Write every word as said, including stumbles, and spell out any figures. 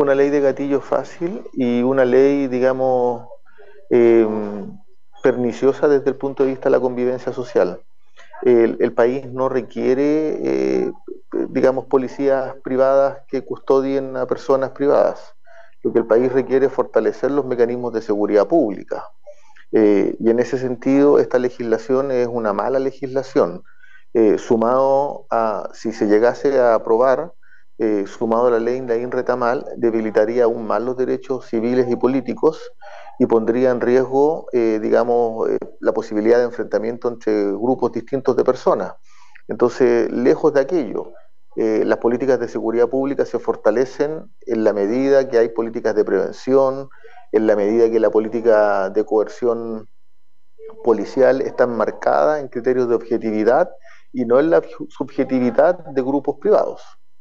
una ley de gatillo fácil y una ley, digamos, eh, perniciosa desde el punto de vista de la convivencia social. El, el país no requiere, eh, digamos, policías privadas que custodien a personas privadas. Lo que el país requiere es fortalecer los mecanismos de seguridad pública. Eh, y en ese sentido, esta legislación es una mala legislación. Eh, sumado a, si se llegase a aprobar, eh, sumado a la ley Naín Retamal, debilitaría aún más los derechos civiles y políticos y pondría en riesgo, eh, digamos, eh, la posibilidad de enfrentamiento entre grupos distintos de personas. Entonces, lejos de aquello, eh, las políticas de seguridad pública se fortalecen en la medida que hay políticas de prevención, en la medida que la política de coerción policial está enmarcada en criterios de objetividad y no en la subjetividad de grupos privados.